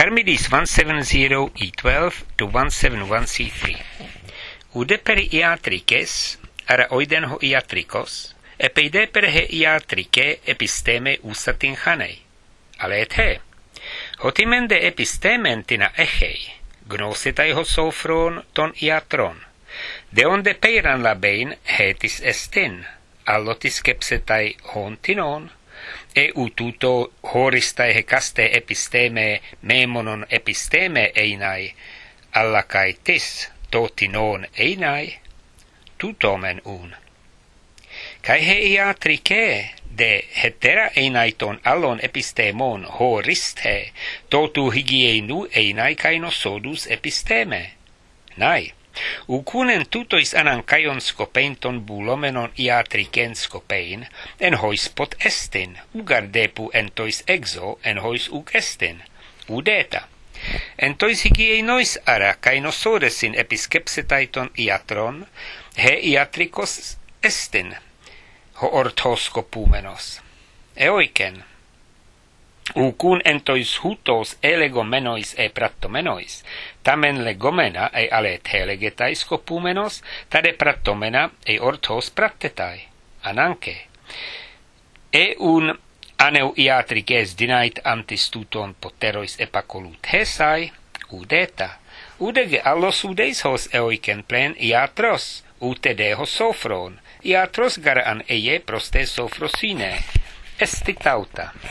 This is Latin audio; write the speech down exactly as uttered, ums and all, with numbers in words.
Charmides one seven zero E twelve to one seven one C three. Ude peri iatrikes, ara oiden ho iatrikos, epeide per he iatrike episteme usatin chanei. Ale et he. Hotimende epistemen tina echei, gnosetai ho sofron ton iatron. De onde peiran labein hetis estin, allotis kepsetai hontinon, e ututo horistai hecaste episteme memonon episteme einai, allacaitis totinon einai, tutomen un. Kai he iatrike de hetera einaiton allon epistemon horiste, totu hygieinu einai kai nosodus episteme. Nai. Ucunen tutois anan caion scopeinton bulomenon iatricen scopein, en hois pot estin, ugar depu entois exo, en hois ug estin, udeta. Entois hygienois ara cainosoresin episkepsetaiton iatron, he iatricos estin, ho orthoscopumenos. Eoiken. Ucun entois hutos elegomenois e prattomenois, tamen legomena e alet helegetai scopumenos, tade prattomena e orthos prattetai, ananche. E un aneu iatrices dinait antis tuton poterois epacolut hesai, udeta, udege allos udeis hos eoiken plen iatros, ute deho sofron, iatros gara an eie proste sofrosine, estitauta.